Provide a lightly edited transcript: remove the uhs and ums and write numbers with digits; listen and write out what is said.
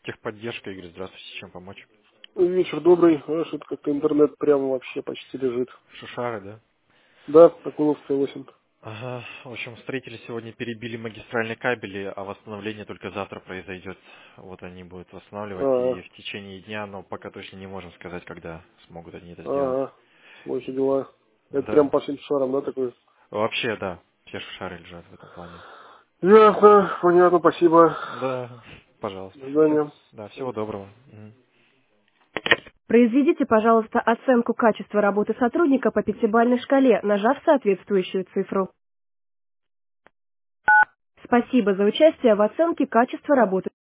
Техподдержка, Игорь, здравствуйте, чем помочь? Вечер добрый. Что-то как-то интернет прямо вообще почти лежит. Шушары, да? Да, Акуловская 8. Ага, в общем, строители сегодня перебили магистральные кабели, а восстановление только завтра произойдет. Вот они будут восстанавливать и Ага, в течение дня, но пока точно не можем сказать, когда смогут они это сделать. ага. Очень дела. Это прям Да. по всем шарам, да, такой? Вообще, да, все шушары лежат в этом плане. Ясно, понятно, спасибо. Да, пожалуйста. До Все, свидания. да, всего доброго. Мгм. Произведите, пожалуйста, оценку качества работы сотрудника по пятибалльной шкале, нажав соответствующую цифру. Спасибо за участие в оценке качества работы